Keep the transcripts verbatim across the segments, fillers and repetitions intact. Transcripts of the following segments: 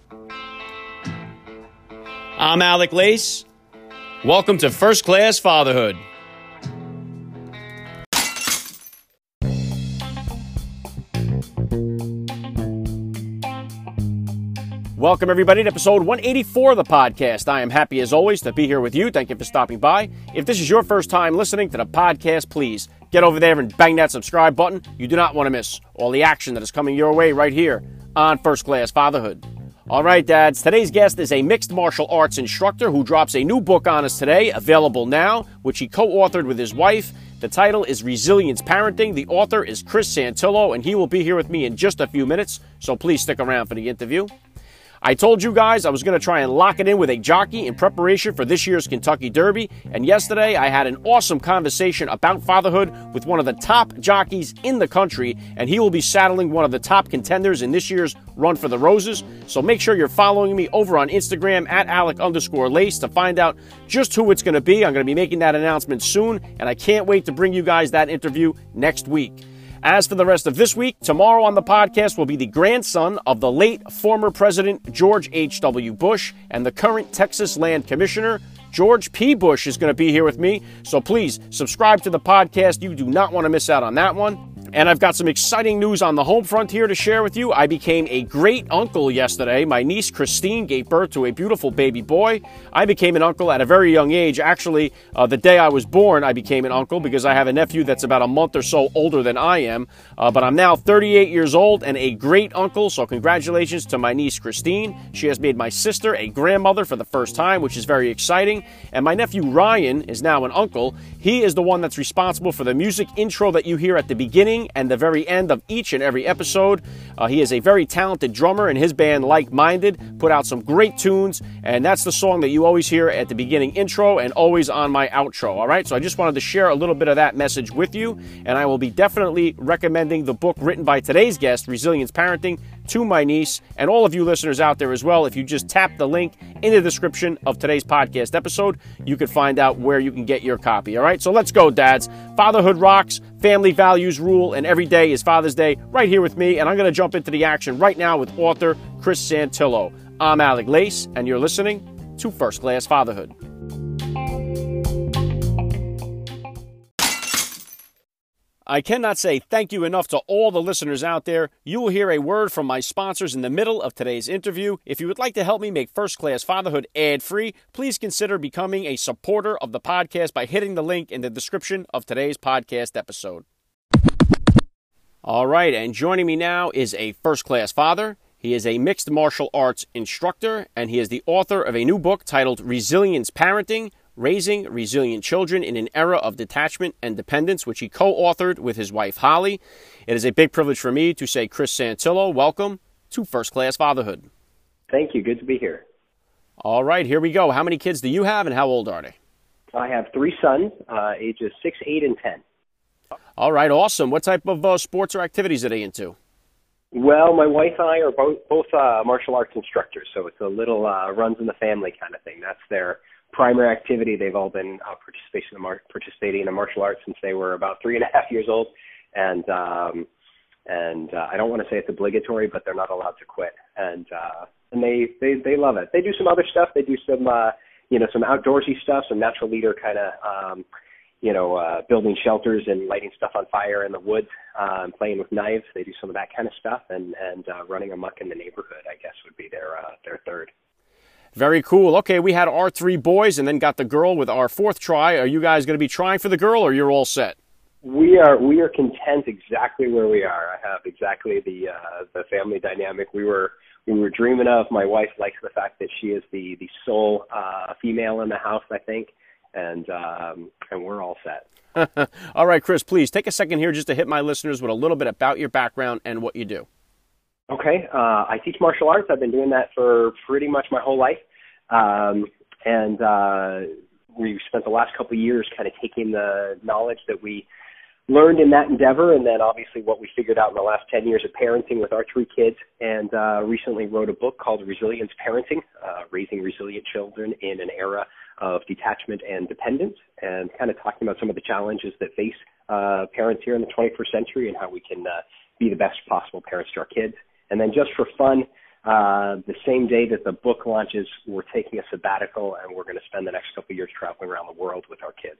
I'm Alec Lace. Welcome to First Class Fatherhood. Welcome, everybody, to episode one eighty-four of the podcast. I am happy, as always, to be here with you. Thank you for stopping by. If this is your first time listening to the podcast, please get over there and bang that subscribe button. You do not want to miss all the action that is coming your way right here on First Class Fatherhood. All right, dads, today's guest is a mixed martial arts instructor who drops a new book on us today, available now, which he co-authored with his wife. The title is Resilience Parenting. The author is Chris Santillo, and he will be here with me in just a few minutes, so please stick around for the interview. I told you guys I was going to try and lock it in with a jockey in preparation for this year's Kentucky Derby, and yesterday I had an awesome conversation about fatherhood with one of the top jockeys in the country, and he will be saddling one of the top contenders in this year's Run for the Roses. So make sure you're following me over on Instagram at Alec underscore Lace to find out just who it's going to be. I'm going to be making that announcement soon, and I can't wait to bring you guys that interview next week. As for the rest of this week, tomorrow on the podcast will be the grandson of the late former President George H W. Bush and the current Texas Land Commissioner, George P. Bush, is going to be here with me. So please subscribe to the podcast. You do not want to miss out on that one. And I've got some exciting news on the home front here to share with you. I became a great uncle yesterday. My niece Christine gave birth to a beautiful baby boy. I became an uncle at a very young age. Actually, uh, the day I was born, I became an uncle because I have a nephew that's about a month or so older than I am. Uh, but I'm now thirty-eight years old and a great uncle, so congratulations to my niece Christine. She has made my sister a grandmother for the first time, which is very exciting. And my nephew Ryan is now an uncle. He is the one that's responsible for the music intro that you hear at the beginning and the very end of each and every episode. Uh, he is a very talented drummer, and his band, Like Minded, put out some great tunes, and that's the song that you always hear at the beginning intro and always on my outro, all right? So I just wanted to share a little bit of that message with you, and I will be definitely recommending the book written by today's guest, Resilience Parenting, to my niece and all of you listeners out there as well. If you just tap the link in the description of today's podcast episode, you can find out where you can get your copy, all right? So let's go, dads. Fatherhood rocks, family values rule, and every day is Father's Day right here with me, and I'm going to jump into the action right now with author Chris Santillo. I'm Alec Lace, and you're listening to First Class Fatherhood. I cannot say thank you enough to all the listeners out there. You will hear a word from my sponsors in the middle of today's interview. If you would like to help me make First Class Fatherhood ad-free, please consider becoming a supporter of the podcast by hitting the link in the description of today's podcast episode. All right, and joining me now is a first-class father. He is a mixed martial arts instructor, and he is the author of a new book titled Resilience Parenting, Raising Resilient Children in an Era of Detachment and Dependence, which he co-authored with his wife, Holly. It is a big privilege for me to say, Chris Santillo, welcome to First Class Fatherhood. Thank you. Good to be here. All right, here we go. How many kids do you have, and how old are they? I have three sons, uh, ages six, eight, and ten. All right, awesome. What type of uh, sports or activities are they into? Well, my wife and I are both, both uh, martial arts instructors, so it's a little uh, runs in the family kind of thing. That's their primary activity. They've all been uh, participating, in mar- participating in martial arts since they were about three and a half years old, and um, and uh, I don't want to say it's obligatory, but they're not allowed to quit, and uh, and they, they they love it. They do some other stuff. They do some uh, you know some outdoorsy stuff, some natural leader kind of um, you know uh, building shelters and lighting stuff on fire in the woods, uh, and playing with knives. They do some of that kind of stuff, and and uh, running amok in the neighborhood, I guess, would be their uh, their third. Very cool. Okay, we had our three boys and then got the girl with our fourth try. Are you guys going to be trying for the girl, or you're all set? We are we are content exactly where we are. I have exactly the uh, the family dynamic we were we were dreaming of. My wife likes the fact that she is the the sole uh, female in the house, I think, and um, and we're all set. All right, Chris, please take a second here just to hit my listeners with a little bit about your background and what you do. Okay, uh, I teach martial arts. I've been doing that for pretty much my whole life. Um, and uh, we've spent the last couple of years kind of taking the knowledge that we learned in that endeavor, and then obviously what we figured out in the last ten years of parenting with our three kids, and uh, recently wrote a book called Resilience Parenting, uh, Raising Resilient Children in an Era of Detachment and Dependence, and kind of talking about some of the challenges that face uh, parents here in the twenty-first century and how we can uh, be the best possible parents to our kids. And then just for fun, uh, the same day that the book launches, we're taking a sabbatical, and we're going to spend the next couple of years traveling around the world with our kids.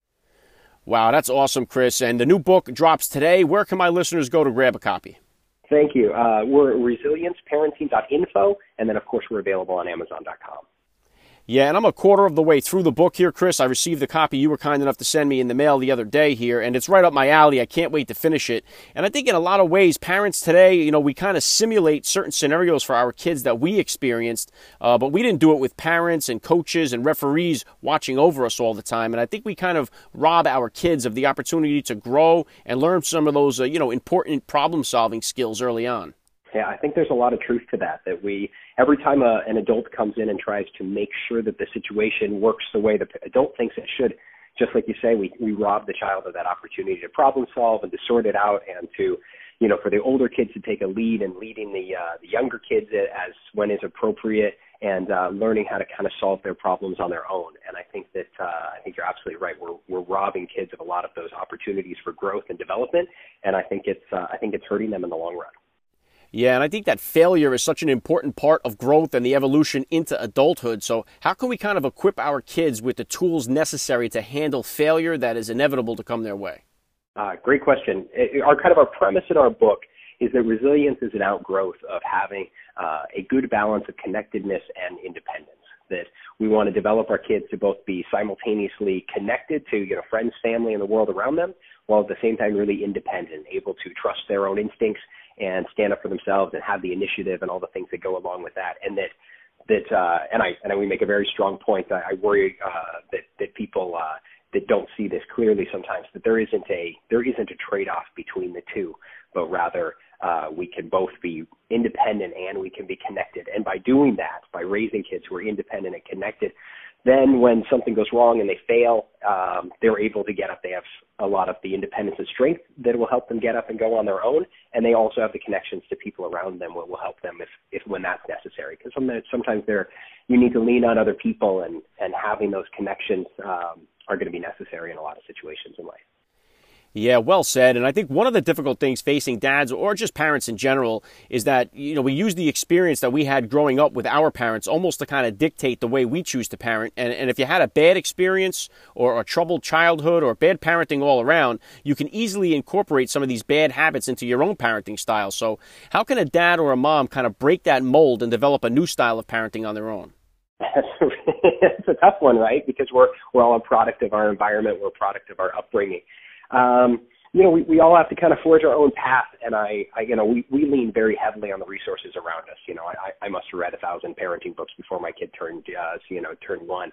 Wow, that's awesome, Chris. And the new book drops today. Where can my listeners go to grab a copy? Thank you. Uh, we're at resilience parenting dot info, and then, of course, we're available on amazon dot com. Yeah, and I'm a quarter of the way through the book here, Chris. I received the copy you were kind enough to send me in the mail the other day here, and it's right up my alley. I can't wait to finish it. And I think in a lot of ways, parents today, you know, we kind of simulate certain scenarios for our kids that we experienced, uh, but we didn't do it with parents and coaches and referees watching over us all the time. And I think we kind of rob our kids of the opportunity to grow and learn some of those, uh, you know, important problem-solving skills early on. Yeah, I think there's a lot of truth to that, that we, every time a, an adult comes in and tries to make sure that the situation works the way the adult thinks it should, just like you say, we, we rob the child of that opportunity to problem solve and to sort it out, and to, you know, for the older kids to take a lead and leading the, uh, the younger kids as when is appropriate, and uh, learning how to kind of solve their problems on their own. And I think that, uh, I think you're absolutely right. We're, we're robbing kids of a lot of those opportunities for growth and development, and I think it's, uh, I think it's hurting them in the long run. Yeah, and I think that failure is such an important part of growth and the evolution into adulthood. So how can we kind of equip our kids with the tools necessary to handle failure that is inevitable to come their way? Uh, great question. It, our kind of our premise in our book is that resilience is an outgrowth of having uh, a good balance of connectedness and independence. That we want to develop our kids to both be simultaneously connected to, you know, friends, family, and the world around them, while at the same time really independent, able to trust their own instincts and stand up for themselves and have the initiative and all the things that go along with that. And that, that uh, and I and we make a very strong point. That I worry uh, that that people uh, that don't see this clearly sometimes, that there isn't a there isn't a trade-off between the two, but rather uh, we can both be independent and we can be connected. And by doing that, by raising kids who are independent and connected, then when something goes wrong and they fail, um, they're able to get up. They have a lot of the independence and strength that will help them get up and go on their own. And they also have the connections to people around them that will help them if, if when that's necessary. Because sometimes, sometimes they're, you need to lean on other people, and, and having those connections um, are going to be necessary in a lot of situations in life. Yeah, well said. And I think one of the difficult things facing dads or just parents in general is that, you know, we use the experience that we had growing up with our parents almost to kind of dictate the way we choose to parent. And, and if you had a bad experience or a troubled childhood or bad parenting all around, you can easily incorporate some of these bad habits into your own parenting style. So how can a dad or a mom kind of break that mold and develop a new style of parenting on their own? It's a tough one, right? Because we're, we're all a product of our environment. We're a product of our upbringing. Um, you know, we, we all have to kind of forge our own path, and I, I you know, we, we lean very heavily on the resources around us. You know, I, I must have read a thousand parenting books before my kid turned, uh, you know, turned one.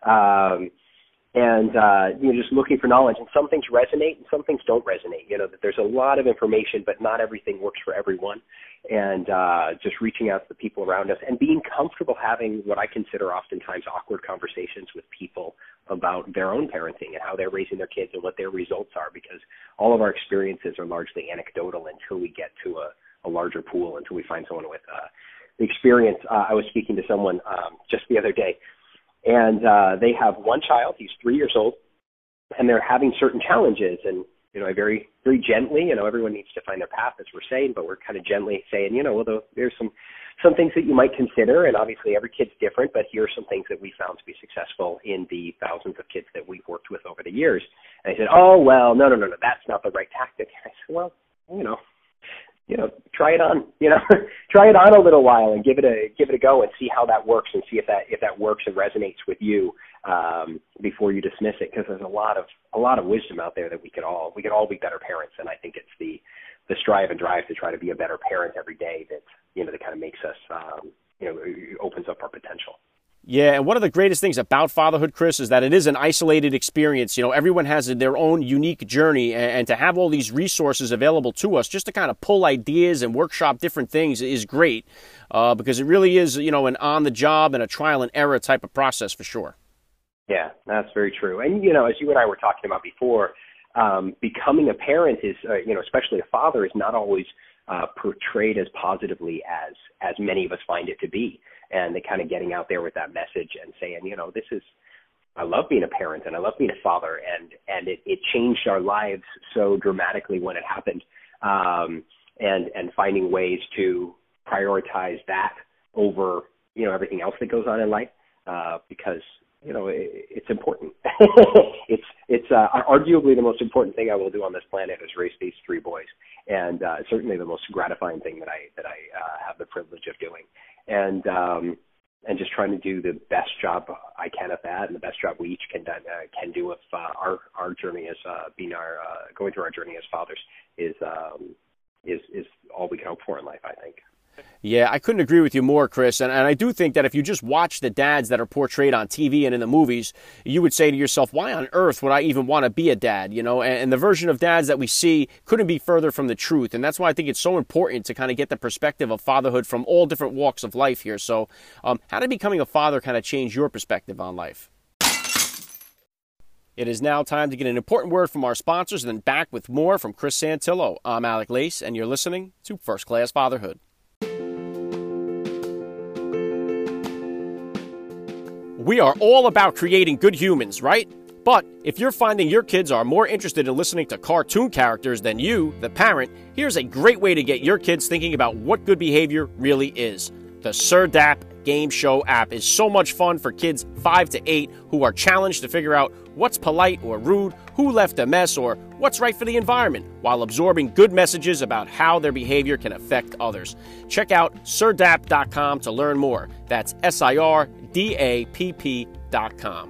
Um, and, uh, you know, just looking for knowledge, and some things resonate and some things don't resonate. You know, that there's a lot of information, but not everything works for everyone. And, uh, just reaching out to the people around us and being comfortable having what I consider oftentimes awkward conversations with people about their own parenting and how they're raising their kids and what their results are, because all of our experiences are largely anecdotal until we get to a, a larger pool, until we find someone with uh, the experience. Uh, I was speaking to someone um, just the other day, and uh, they have one child. He's three years old, and they're having certain challenges. And, you know, I very, very gently, you know, everyone needs to find their path, as we're saying, but we're kind of gently saying, you know, well, there's some some things that you might consider, and obviously every kid's different, but here are some things that we found to be successful in the thousands of kids that we've worked with over the years. And I said, oh, well, no, no, no, no, that's not the right tactic. I said, well, you know, you know, try it on, you know, try it on a little while and give it a, give it a go and see how that works, and see if that, if that works and resonates with you, um, before you dismiss it. Cause there's a lot of, a lot of wisdom out there that we could all, we could all be better parents. And I think it's the, the strive and drive to try to be a better parent every day that, you know, that kind of makes us, um, you know, opens up our potential. Yeah, and one of the greatest things about fatherhood, Chris, is that it is an isolated experience. You know, everyone has their own unique journey, and to have all these resources available to us just to kind of pull ideas and workshop different things is great, uh, because it really is, you know, an on-the-job and a trial and error type of process for sure. Yeah, that's very true. And, you know, as you and I were talking about before, um, becoming a parent is, uh, you know, especially a father, is not always uh, portrayed as positively as, as many of us find it to be. And they kind of getting out there with that message and saying, you know, this is, I love being a parent and I love being a father, and, and it, it changed our lives so dramatically when it happened. Um, and, and finding ways to, prioritize that over, you know, everything else that goes on in life, uh, because, you know, it, it's important. it's it's uh, arguably the most important thing I will do on this planet is raise these three boys, and uh, certainly the most gratifying thing that I that I uh, have the privilege of doing, and um, and just trying to do the best job I can at that, and the best job we each can uh, can do with uh, our our journey as uh, being our uh, going through our journey as fathers is um, is is all we can hope for in life, I think. Yeah, I couldn't agree with you more, Chris. And, and I do think that if you just watch the dads that are portrayed on T V and in the movies, you would say to yourself, why on earth would I even want to be a dad? You know, and, and the version of dads that we see couldn't be further from the truth. And that's why I think it's so important to kind of get the perspective of fatherhood from all different walks of life here. So um, how did becoming a father kind of change your perspective on life? It is now time to get an important word from our sponsors and then back with more from Chris Santillo. I'm Alec Lace, and you're listening to First Class Fatherhood. We are all about creating good humans, right? But if you're finding your kids are more interested in listening to cartoon characters than you, the parent, here's a great way to get your kids thinking about what good behavior really is. The Sir D A P Game Show app is so much fun for kids five to eight who are challenged to figure out what's polite or rude, who left a mess, or what's right for the environment, while absorbing good messages about how their behavior can affect others. Check out sir dap dot com to learn more. That's S I R D A P P dot com.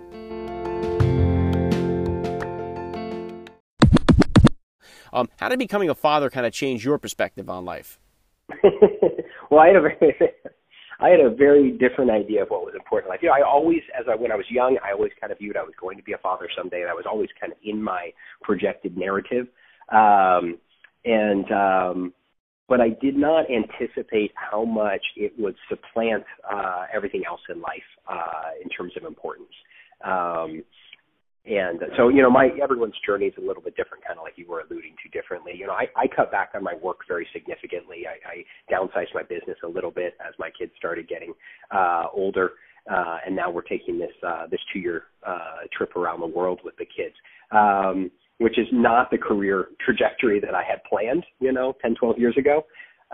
Um, how did becoming a father kind of change your perspective on life? Well, I had a very, I had a very different idea of what was important in life. You know, I always, as I when I was young, I always kind of viewed I was going to be a father someday. That was always kind of in my projected narrative, um, and um, but I did not anticipate how much it would supplant uh, everything else in life uh, in terms of importance. Um, And so, you know, my everyone's journey is a little bit different, kind of like you were alluding to differently. You know, I, I cut back on my work very significantly. I, I downsized my business a little bit as my kids started getting uh, older, uh, and now we're taking this uh, this two-year uh, trip around the world with the kids, um, which is not the career trajectory that I had planned, you know, ten, twelve years ago.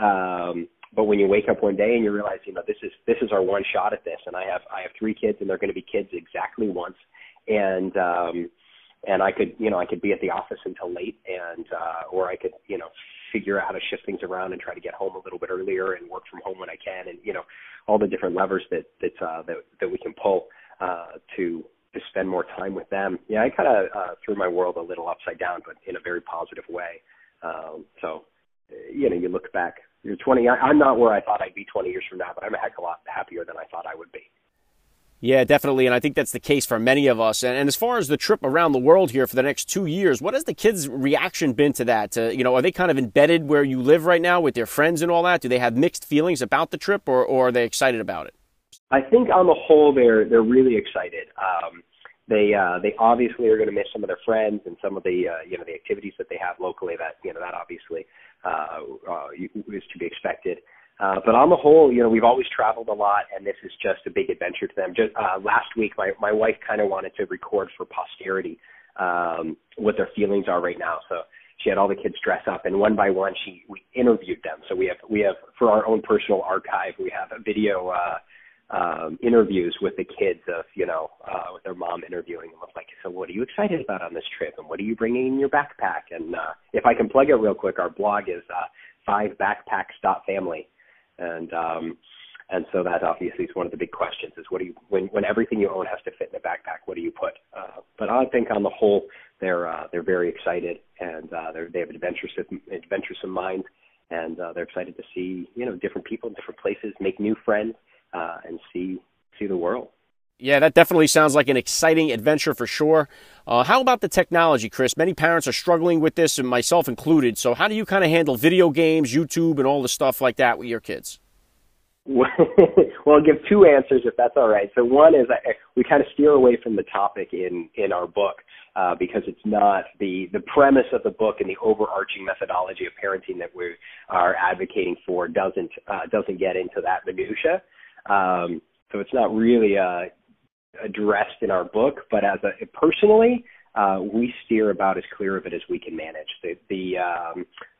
Um, but when you wake up one day and you realize, you know, this is this is our one shot at this, and I have I have three kids, and they're going to be kids exactly once. And um, and I could, you know, I could be at the office until late, and uh, or I could, you know, figure out how to shift things around and try to get home a little bit earlier and work from home when I can, and you know, all the different levers that that uh, that, that we can pull uh, to to spend more time with them. Yeah, I kind of uh, threw my world a little upside down, but in a very positive way. Um, so, you know, you look back, you're twenty. I, I'm not where I thought I'd be twenty years from now, but I'm a heck of a lot happier than I thought I would be. Yeah, definitely, and I think that's the case for many of us. And, and as far as the trip around the world here for the next two years, what has the kids' reaction been to that? Uh, you know, are they kind of embedded where you live right now with their friends and all that? Do they have mixed feelings about the trip, or, or are they excited about it? I think on the whole, they're they're really excited. Um, they uh, they obviously are going to miss some of their friends and some of the uh, you know the activities that they have locally. That you know that obviously uh, uh, is to be expected. Uh, but on the whole, you know, we've always traveled a lot, and this is just a big adventure to them. Just uh, last week, my, my wife kind of wanted to record for posterity um, what their feelings are right now. So she had all the kids dress up, and one by one, she we interviewed them. So we have we have for our own personal archive, we have a video uh, um, interviews with the kids of you know uh, with their mom interviewing them. Like, so what are you excited about on this trip, and what are you bringing in your backpack? And uh, if I can plug it real quick, our blog is uh, five backpacks dot family. And um, and so that obviously is one of the big questions: is what do you when when everything you own has to fit in a backpack? What do you put? Uh, but I think on the whole, they're uh, they're very excited, and uh, they're, they have adventuresome adventuresome minds, and uh, they're excited to see you know different people, different places, make new friends, uh, and see see the world. Yeah, that definitely sounds like an exciting adventure for sure. Uh, how about the technology, Chris? Many parents are struggling with this, and myself included. So how do you kind of handle video games, YouTube, and all the stuff like that with your kids? Well, I'll give two answers if that's all right. So one is I, we kind of steer away from the topic in, in our book uh, because it's not the, the premise of the book and the overarching methodology of parenting that we are advocating for doesn't uh, doesn't get into that minutia. Um, so it's not really uh, addressed in our book, but as a personally, uh, we steer about as clear of it as we can manage. The the, um,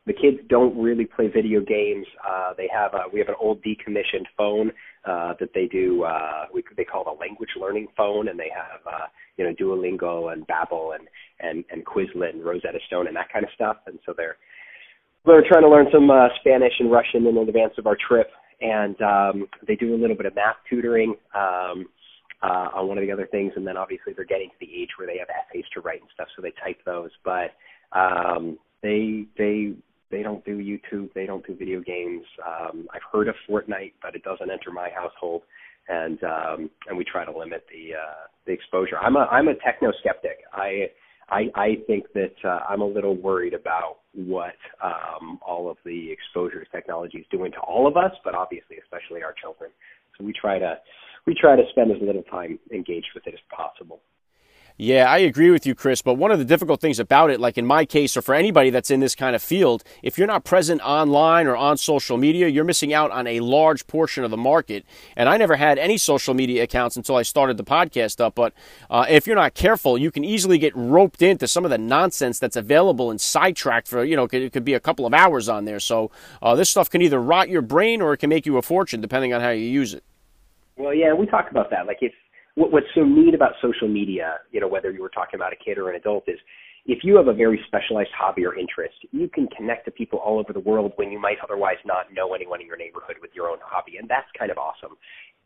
the kids don't really play video games. Uh, they have a, we have an old decommissioned phone uh, that they do. Uh, we they call it a language learning phone, and they have uh, you know Duolingo and Babbel and and and Quizlet and Rosetta Stone and that kind of stuff. And so they're they're trying to learn some uh, Spanish and Russian in advance of our trip. And um, they do a little bit of math tutoring um, uh, on one of the other things, and then obviously they're getting to the age where they have essays to write and stuff, so they type those. But um, they they they don't do YouTube, they don't do video games. Um, I've heard of Fortnite, but it doesn't enter my household, and um, and we try to limit the uh, the exposure. I'm a I'm a techno skeptic. I I, I think that uh, I'm a little worried about what um, all of the exposure technology is doing to all of us, but obviously especially our children. So we try to we try to spend as little time engaged with it as possible. Yeah, I agree with you, Chris, but one of the difficult things about it, like in my case or for anybody that's in this kind of field, if you're not present online or on social media, you're missing out on a large portion of the market. And I never had any social media accounts until I started the podcast up, but uh, if you're not careful, you can easily get roped into some of the nonsense that's available and sidetracked for, you know, it could be a couple of hours on there. So uh, this stuff can either rot your brain or it can make you a fortune, depending on how you use it. Well, yeah, we talk about that. Like if What's so neat about social media, you know, whether you were talking about a kid or an adult, is if you have a very specialized hobby or interest, you can connect to people all over the world when you might otherwise not know anyone in your neighborhood with your own hobby, and that's kind of awesome.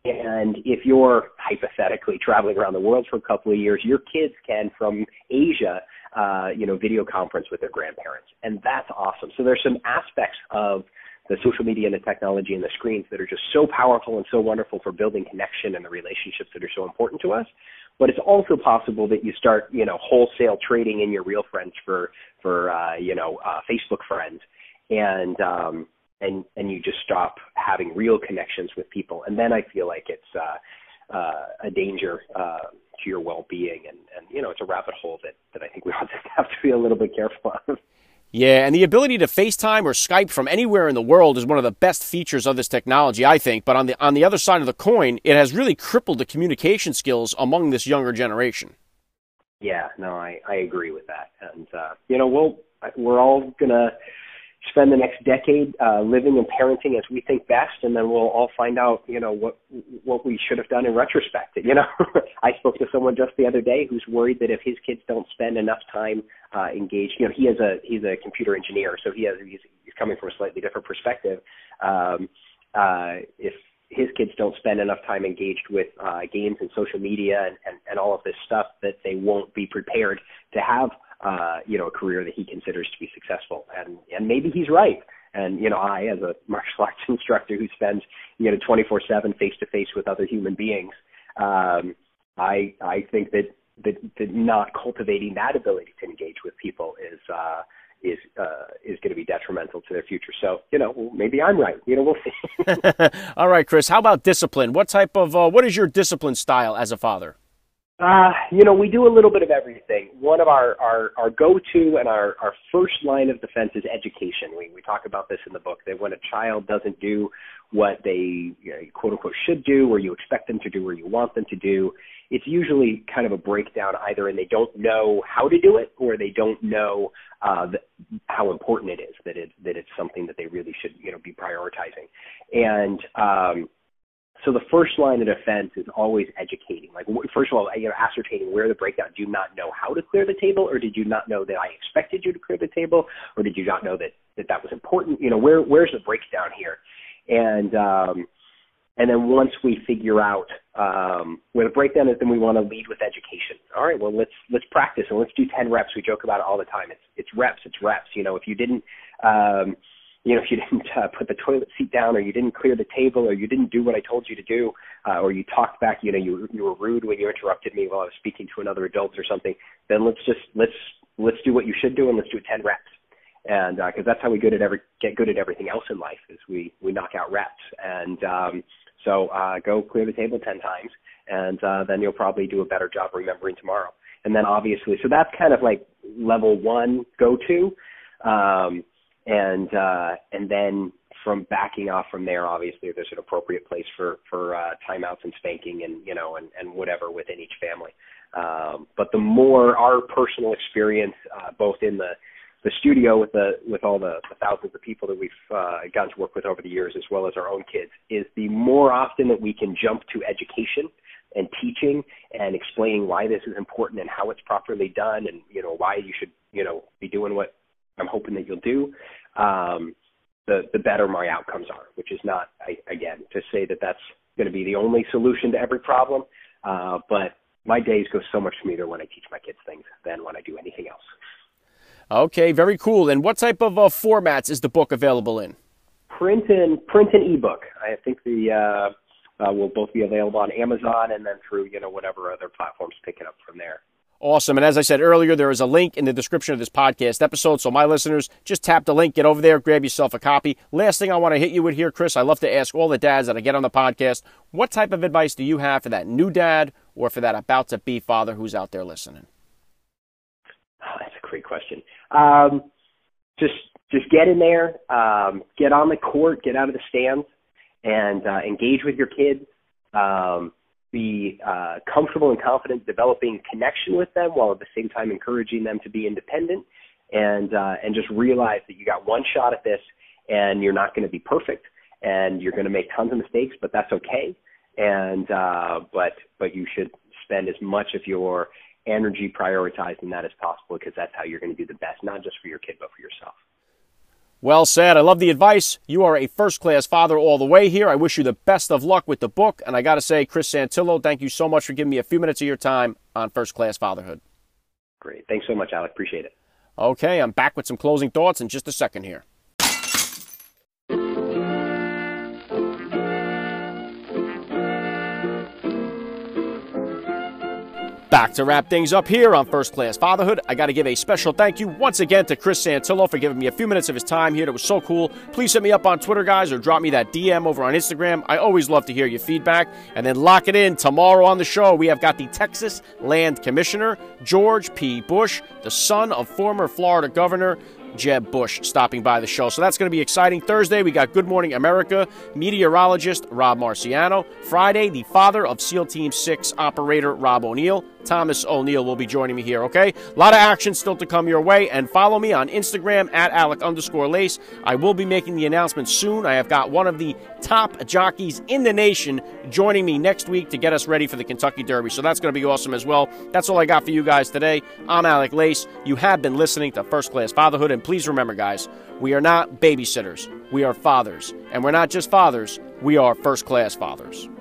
And if you're hypothetically traveling around the world for a couple of years, your kids can, from Asia, uh, you know, video conference with their grandparents, and that's awesome. So there's some aspects of the social media and the technology and the screens that are just so powerful and so wonderful for building connection and the relationships that are so important to us. But it's also possible that you start, you know, wholesale trading in your real friends for, for uh, you know, uh, Facebook friends, and um, and and you just stop having real connections with people. And then I feel like it's uh, uh, a danger uh, to your well-being, and, and you know, it's a rabbit hole that, that I think we all just have to be a little bit careful of. Yeah, and the ability to FaceTime or Skype from anywhere in the world is one of the best features of this technology, I think. But on the on the other side of the coin, it has really crippled the communication skills among this younger generation. Yeah, no, I, I agree with that. And, uh, you know, we'll, we're all going to spend the next decade uh, living and parenting as we think best, and then we'll all find out, you know, what what we should have done in retrospect. You know, I spoke to someone just the other day who's worried that if his kids don't spend enough time uh, engaged, you know, he has a he's a computer engineer, so he has he's, he's coming from a slightly different perspective. Um, uh, if his kids don't spend enough time engaged with uh, games and social media and, and, and all of this stuff, that they won't be prepared to have Uh, you know, a career that he considers to be successful. And, and maybe he's right. And, you know, I, as a martial arts instructor who spends, you know, twenty-four seven face-to-face with other human beings, um, I I think that, that, that not cultivating that ability to engage with people is, uh, is, uh, is going to be detrimental to their future. So, you know, maybe I'm right. You know, we'll see. All right, Chris, how about discipline? What type of, uh, what is your discipline style as a father? Uh, you know, we do a little bit of everything. One of our, our, our go-to and our, our first line of defense is education. We, we talk about this in the book, that when a child doesn't do what they, you know, quote-unquote should do, or you expect them to do, or you want them to do, it's usually kind of a breakdown either, and they don't know how to do it, or they don't know uh, the, how important it is, that, it, that it's something that they really should, you know, be prioritizing. And um So the first line of defense is always educating. Like, first of all, you know, ascertaining where the breakdown. Do you not know how to clear the table, or did you not know that I expected you to clear the table, or did you not know that that, that was important? You know, where where's the breakdown here? And um, and then once we figure out um, where the breakdown is, then we want to lead with education. All right, well, let's let's practice, and let's do ten reps. We joke about it all the time. It's it's reps. It's reps. You know, if you didn't. Um, You know, if you didn't uh, put the toilet seat down, or you didn't clear the table, or you didn't do what I told you to do, uh, or you talked back, you know, you you were rude when you interrupted me while I was speaking to another adult or something, then let's just let's let's do what you should do, and let's do ten reps, and because uh, that's how we good at every get good at everything else in life, is we we knock out reps. And um, so uh, go clear the table ten times, and uh, then you'll probably do a better job remembering tomorrow. And then obviously, so that's kind of like level one go to. Um, And uh, and then from backing off from there, obviously there's an appropriate place for for uh, timeouts and spanking, and you know, and, and whatever within each family. Um, but the more our personal experience, uh, both in the the studio with the with all the, the thousands of people that we've uh, gotten to work with over the years, as well as our own kids, is the more often that we can jump to education and teaching and explaining why this is important and how it's properly done, and you know why you should you know be doing what I'm hoping that you'll do. Um, the the better my outcomes are, which is not I, again to say that that's going to be the only solution to every problem, uh, but my days go so much smoother when I teach my kids things than when I do anything else. Okay, very cool. And what type of uh, formats is the book available in? Print and print and ebook. I think the uh, uh, will both be available on Amazon and then through you know whatever other platforms pick it up from there. Awesome. And as I said earlier, there is a link in the description of this podcast episode. So my listeners, just tap the link, get over there, grab yourself a copy. Last thing I want to hit you with here, Chris, I love to ask all the dads that I get on the podcast, what type of advice do you have for that new dad or for that about-to-be father who's out there listening? Oh, that's a great question. Um, just just get in there, um, get on the court, get out of the stands, and uh, engage with your kids. Um, be uh, comfortable and confident developing connection with them while at the same time encouraging them to be independent, and uh, and just realize that you got one shot at this and you're not going to be perfect and you're going to make tons of mistakes, but that's okay. And uh, but but you should spend as much of your energy prioritizing that as possible, because that's how you're going to do the best, not just for your kid, but for yourself. Well said. I love the advice. You are a first-class father all the way here. I wish you the best of luck with the book. And I got to say, Chris Santillo, thank you so much for giving me a few minutes of your time on First Class Fatherhood. Great. Thanks so much, Alec. Appreciate it. Okay, I'm back with some closing thoughts in just a second here. Back to wrap things up here on First Class Fatherhood. I got to give a special thank you once again to Chris Santillo for giving me a few minutes of his time here. That was so cool. Please hit me up on Twitter, guys, or drop me that D M over on Instagram. I always love to hear your feedback. And then lock it in. Tomorrow on the show, we have got the Texas Land Commissioner, George P. Bush, the son of former Florida Governor Jeb Bush, stopping by the show. So that's going to be exciting. Thursday, we got Good Morning America meteorologist Rob Marciano. Friday, the father of SEAL Team six operator Rob O'Neill. Thomas O'Neill will be joining me here, okay? A lot of action still to come your way, and follow me on Instagram at Alec underscore Lace. I will be making the announcement soon. I have got one of the top jockeys in the nation joining me next week to get us ready for the Kentucky Derby, so that's going to be awesome as well. That's all I got for you guys today. I'm Alec Lace. You have been listening to First Class Fatherhood, and please remember, guys, we are not babysitters. We are fathers, and we're not just fathers. We are first-class fathers.